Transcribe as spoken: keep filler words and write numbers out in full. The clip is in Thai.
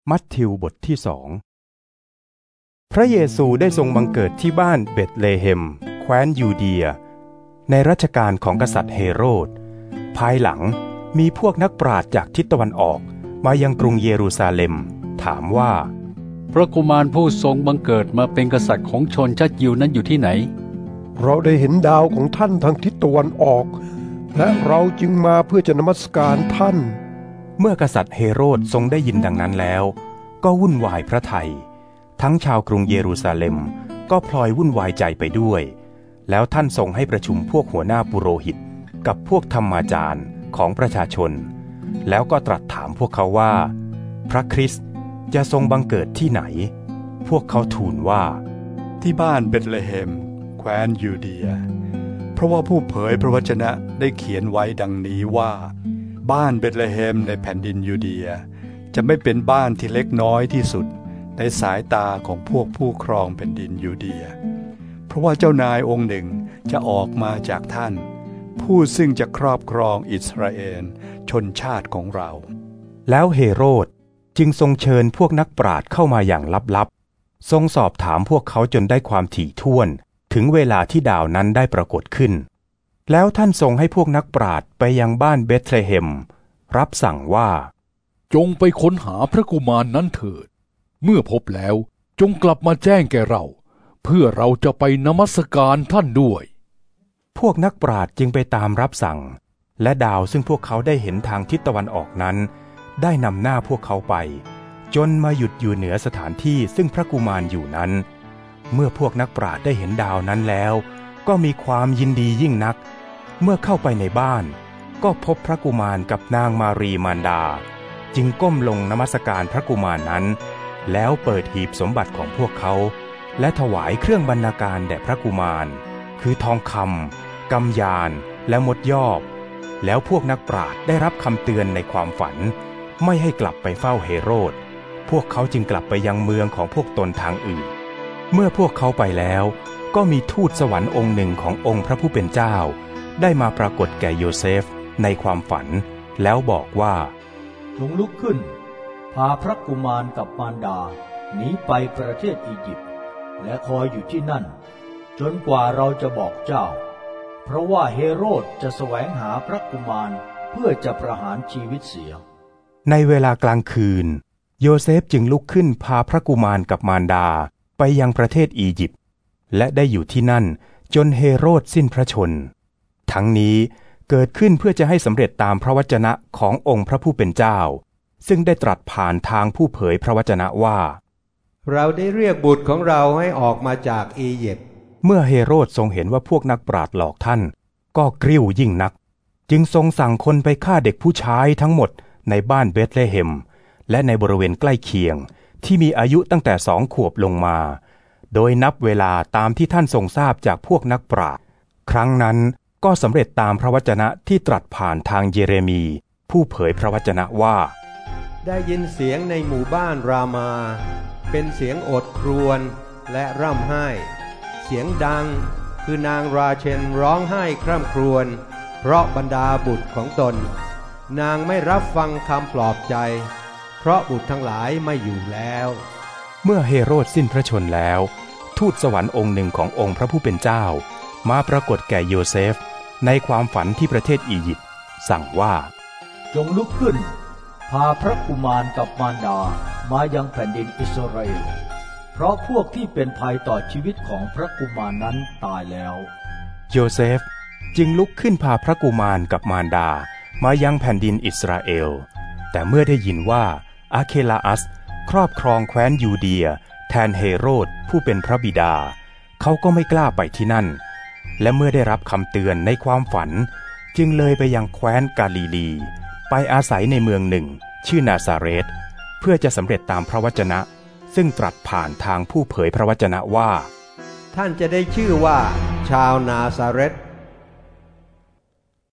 มัทธิวบทที่สองพระเยซูได้ทรงบังเกิดที่บ้านเบธเลเฮมแคว้นยูเดียในรัชกาลของกษัตริย์เฮโรดภายหลังมีพวกนักปราชญ์จากทิศตะวันออกมายังกรุงเยรูซาเล็มถามว่าพระกุมารผู้ทรงบังเกิดมาเป็นกษัตริย์ของชนชาติยิวนั้นอยู่ที่ไหนเราได้เห็นดาวของท่านทางทิศตะวันออกและเราจึงมาเพื่อจะนมัสการท่านเมื่อกษัตริย์เฮโรดทรงได้ยินดังนั้นแล้วก็วุ่นวายพระทัยทั้งชาวกรุงเยรูซาเล็มก็พลอยวุ่นวายใจไปด้วยแล้วท่านทรงให้ประชุมพวกหัวหน้าปุโรหิตกับพวกธรรมาจารย์ของประชาชนแล้วก็ตรัสถามพวกเขาว่าพระคริสต์จะทรงบังเกิดที่ไหนพวกเขาทูลว่าที่บ้านเบธเลเฮมแคว้นยูเดียเพราะว่าผู้เผยพระวจนะได้เขียนไว้ดังนี้ว่าบ้านเบธเลเฮมในแผ่นดินยูเดียจะไม่เป็นบ้านที่เล็กน้อยที่สุดในสายตาของพวกผู้ครองแผ่นดินยูเดียเพราะว่าเจ้านายองค์หนึ่งจะออกมาจากท่านผู้ซึ่งจะครอบครองอิสราเอลชนชาติของเราแล้วเฮโรดจึงทรงเชิญพวกนักปราชญ์เข้ามาอย่างลับๆทรงสอบถามพวกเขาจนได้ความถี่ถ้วนถึงเวลาที่ดาวนั้นได้ปรากฏขึ้นแล้วท่านทรงให้พวกนักปราชญ์ไปยังบ้านเบธเลเฮมรับสั่งว่าจงไปค้นหาพระกุมารนั้นเถิดเมื่อพบแล้วจงกลับมาแจ้งแก่เราเพื่อเราจะไปนมัสการท่านด้วยพวกนักปราชญ์จึงไปตามรับสั่งและดาวซึ่งพวกเขาได้เห็นทางทิศตะวันออกนั้นได้นำหน้าพวกเขาไปจนมาหยุดอยู่เหนือสถานที่ซึ่งพระกุมารอยู่นั้นเมื่อพวกนักปราชญ์ได้เห็นดาวนั้นแล้วก็มีความยินดียิ่งนักเมื่อเข้าไปในบ้านก็พบพระกุมารกับนางมารีมารดาจึงก้มลงนมัสการพระกุมารนั้นแล้วเปิดหีบสมบัติของพวกเขาและถวายเครื่องบรรณาการแด่พระกุมารคือทองคำกำยานและมดยอบแล้วพวกนักปราชญ์ได้รับคำเตือนในความฝันไม่ให้กลับไปเฝ้าเฮโรดพวกเขาจึงกลับไปยังเมืองของพวกตนทางอื่นเมื่อพวกเขาไปแล้วก็มีทูตสวรรค์องค์หนึ่งขององค์พระผู้เป็นเจ้าได้มาปรากฏแก่โยเซฟในความฝันแล้วบอกว่าจงลุกขึ้นพาพระกุมารกับมารดาหนีไปประเทศอียิปต์และคอยอยู่ที่นั่นจนกว่าเราจะบอกเจ้าเพราะว่าเฮโรดจะแสวงหาพระกุมารเพื่อจะประหารชีวิตเสียในเวลากลางคืนโยเซฟจึงลุกขึ้นพาพระกุมารกับมารดาไปยังประเทศอียิปต์และได้อยู่ที่นั่นจนเฮโรดสิ้นพระชนทั้งนี้เกิดขึ้นเพื่อจะให้สำเร็จตามพระวจนะขององค์พระผู้เป็นเจ้าซึ่งได้ตรัสผ่านทางผู้เผยพระวจนะว่าเราได้เรียกบุตรของเราให้ออกมาจากอียิปต์เมื่อเฮโรดทรงเห็นว่าพวกนักปราชญ์หลอกท่านก็กริ้วยิ่งนักจึงทรงสั่งคนไปฆ่าเด็กผู้ชายทั้งหมดในบ้านเบธเลเฮมและในบริเวณใกล้เคียงที่มีอายุตั้งแต่สองขวบลงมาโดยนับเวลาตามที่ท่านทรงทราบจากพวกนักปราชญ์ครั้งนั้นก็สำเร็จตามพระวจนะที่ตรัสผ่านทางเยเรมีผู้เผยพระวจนะว่าได้ยินเสียงในหมู่บ้านรามาเป็นเสียงโอดครวญและร่ำไห้เสียงดังคือนางราเชลร้องไห้คร่ำครวญเพราะบรรดาบุตรของตนนางไม่รับฟังคำปลอบใจเพราะบุตรทั้งหลายไม่อยู่แล้วเมื่อเฮโรดสิ้นพระชนแล้วทูตสวรรค์องค์หนึ่งขององค์พระผู้เป็นเจ้ามาปรากฏแก่โยเซฟในความฝันที่ประเทศอียิปต์สั่งว่าจงลุกขึ้นพาพระกุมารกับมารดามายังแผ่นดินอิสราเอลเพราะพวกที่เป็นภัยต่อชีวิตของพระกุมารนั้นตายแล้วโยเซฟจึงลุกขึ้นพาพระกุมารกับมารดามายังแผ่นดินอิสราเอลแต่เมื่อได้ยินว่าอาเคลาอัสครอบครองแคว้นยูเดียแทนเฮโรดผู้เป็นพระบิดาเขาก็ไม่กล้าไปที่นั่นและเมื่อได้รับคำเตือนในความฝันจึงเลยไปยังแคว้นกาลิลีไปอาศัยในเมืองหนึ่งชื่อนาซาเรตเพื่อจะสำเร็จตามพระวจนะซึ่งตรัสผ่านทางผู้เผยพระวจนะว่าท่านจะได้ชื่อว่าชาวนาซาเรต